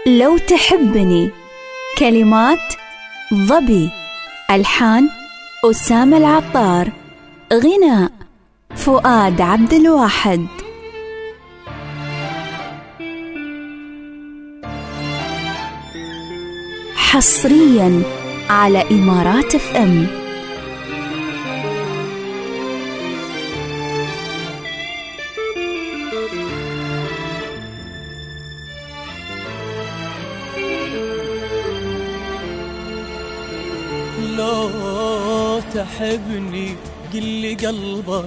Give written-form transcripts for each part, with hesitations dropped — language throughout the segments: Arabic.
لو تحبني. كلمات ظبي، ألحان أسامة العطار، غناء فؤاد عبد الواحد. حصريا على إمارات FM. لو تحبني قلي قلبك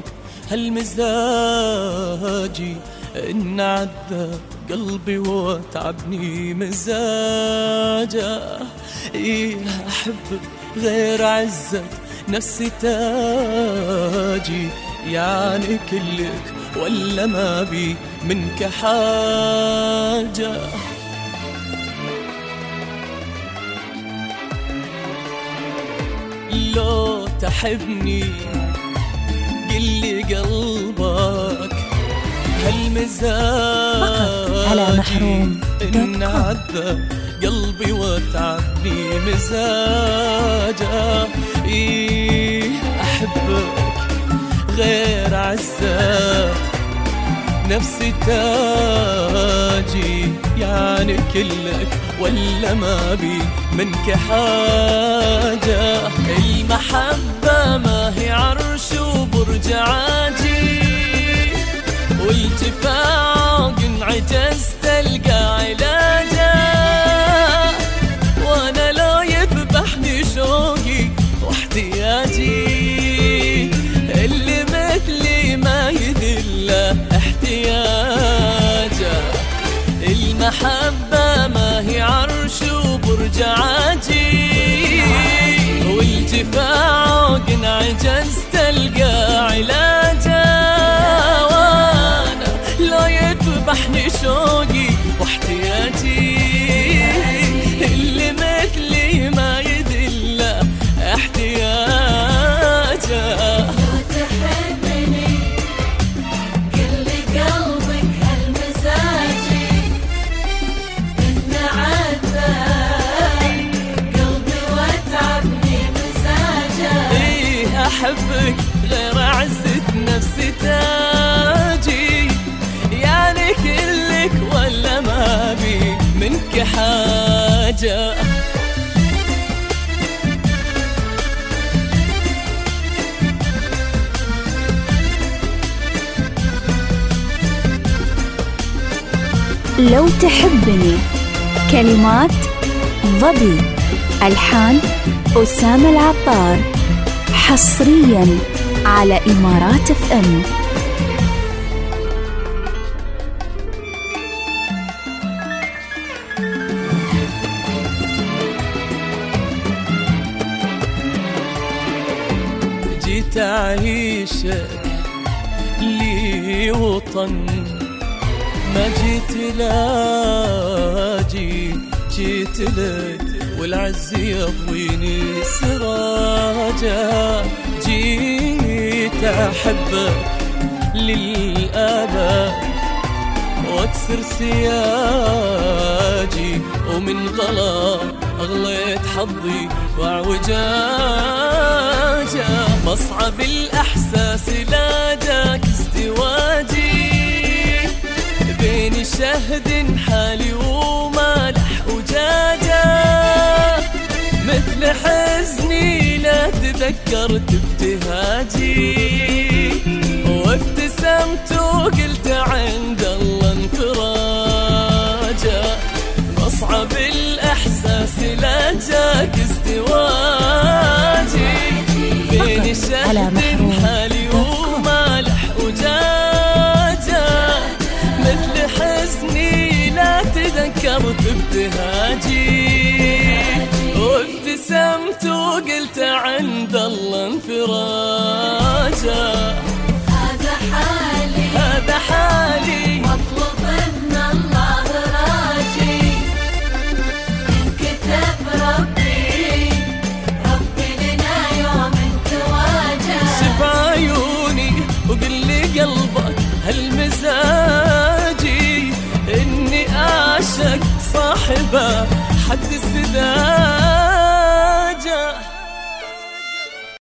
هالمزاجي إن عذب قلبي وتعبني مزاجه. إيه أحبك غير عزك نفسي تاجي، يعني كلك ولا ما بي منك حاجة. لو تحبني قلي قلبك هالمزاج على محروم إن عذب قلبي وتعبني مزاجه. إيه أحبك غير عزك نفسي تاجي، يعني كلك ولا ما بي منك حاجة. المحبة ما هي عرش وبرج عاجي، والتفاق انعجز تلقى علاجه. وانا لو يذبحني شوقي واحتياجي، اللي مثلي ما يذله احتياجه. المحبة ما هي عرش وبرج عاجي، والتفاق انعجز تلقى علاجه. وانا لو يذبحني شوقي واحتياجي، اللي مثلي ما يذله احتياجه. أحبك غير عزة نفسي تاجي، يعني كلك ولا ما بي منك حاجة. لو تحبني. كلمات ظبي، ألحان أسامة العطار، حصريا على إمارات FM. جيت أعيشك لي وطن، ما جيت لاجي، جيت لك والعز يضويني سراجه. جيت أحبك للأبد واكسر سياجي، ومن غلا أغليت حظي وعوجاجه. مصعب الأحساس لا جاك ازدواجي، بين شهد حالي ومالح وجاجه. مثل حزني لا تذكرت ابتهاجي، وابتسمت وقلت عند الله انفراجه. مصعب الأحساس لا جاك ازدواجي، بين شهد حالي ومالح وجاجه. مثل حزني لا تذكرت ابتهاجي، وابتسمت وقلت عند الله انفراجه. هذا حالي هذا حالي، واطلب من الله راجي. إن كتب ربي لنا يوم تواجه. شف عيوني وقل لي قلبك هالمزاجي، إني أعشق صاحب الغيبة حد السداد